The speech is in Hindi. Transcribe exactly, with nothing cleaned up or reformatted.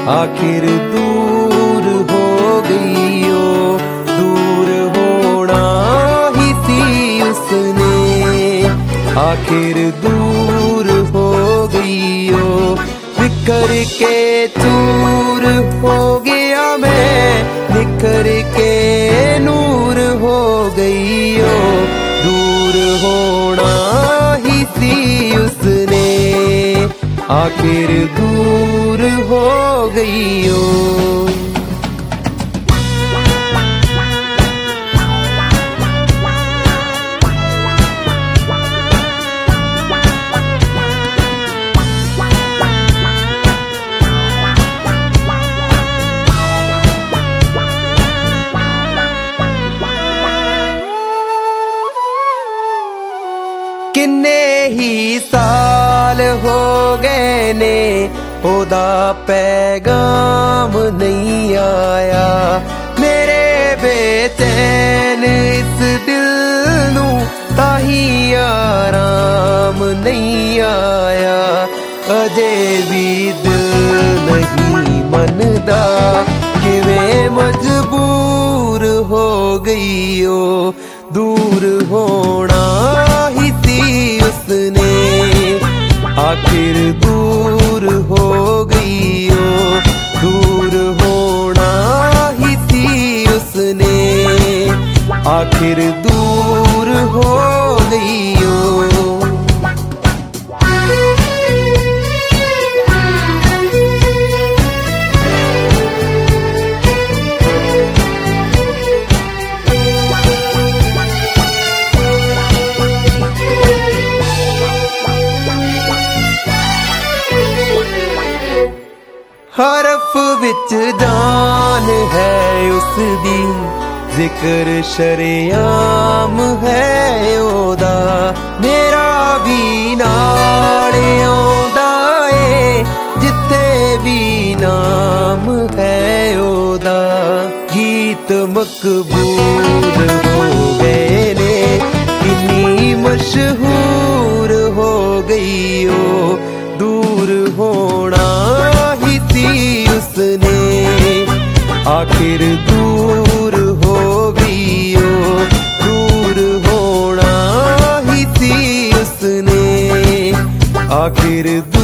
आखिर दूर हो गई ओ, दूर होना ही थी उसने। आखिर दूर हो गई ओ, बिखर के चूर हो गया मैं, बिखर के नूर हो गई ओ, दूर होना ही थी उसने। आखिर दूर हो गई ओ। किन्ने ही साल हो गए ने ओदा पैगाम नहीं आया, मेरे बेचैन इस दिल नू ताही आराम नहीं आया। अजे भी दिल नहीं मनदा, किवें मजबूर हो गई ओ, दूर होना ही थी उसने। आखिर दूर हो गई ओ, दूर होना ही थी उसने। आखिर दूर हो गई ओ। हरफ विच जान है उसदी, जिक्र शरेआम है ओदा, मेरा भी नाल आउंदा ए जिथे भी नाम है ओदा। गीत मकबूल हो गए ने, किन्नी मशहूर हो गई ओ, दूर होना ही थी उसने। आखिर दूर हो गई ओ, दूर होना ही थी उसने। आखिर